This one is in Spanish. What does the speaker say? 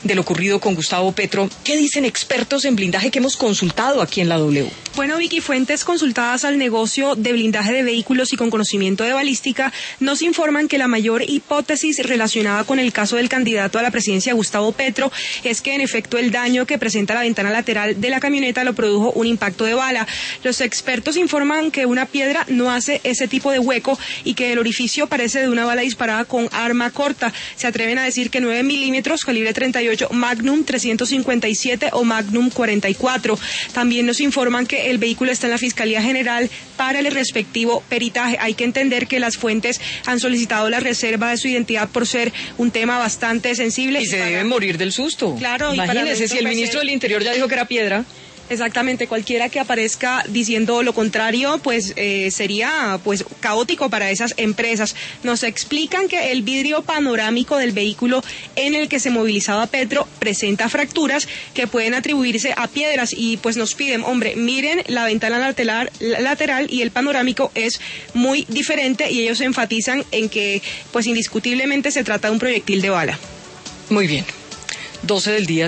de lo ocurrido con Gustavo Petro. ¿Qué dicen expertos en blindaje que hemos consultado aquí en la W? Bueno, Vicky, fuentes consultadas al negocio de blindaje de vehículos y con conocimiento de balística nos informan que la mayor hipótesis relacionada con el caso del candidato a la presidencia Gustavo Petro es que en efecto el daño que presenta la ventana lateral de la camioneta lo produjo un impacto de bala. Los expertos informan que una piedra no hace ese tipo de hueco y que el orificio parece de una bala disparada con arma corta. Se atreven a decir que 9 milímetros, calibre 38, Magnum 357 o Magnum 44. También nos informan que el vehículo está en la Fiscalía General para el respectivo peritaje. Hay que entender que las fuentes han solicitado la reserva de su identidad por ser un tema bastante sensible. Y se deben morir del susto. Claro. Imagínense, si el ministro del Interior ya dijo que era piedra. Exactamente, cualquiera que aparezca diciendo lo contrario, pues sería pues caótico para esas empresas. Nos explican que el vidrio panorámico del vehículo en el que se movilizaba Petro presenta fracturas que pueden atribuirse a piedras y pues nos piden, hombre, miren la ventana lateral y el panorámico es muy diferente y ellos enfatizan en que pues indiscutiblemente se trata de un proyectil de bala. Muy bien, 12 del día.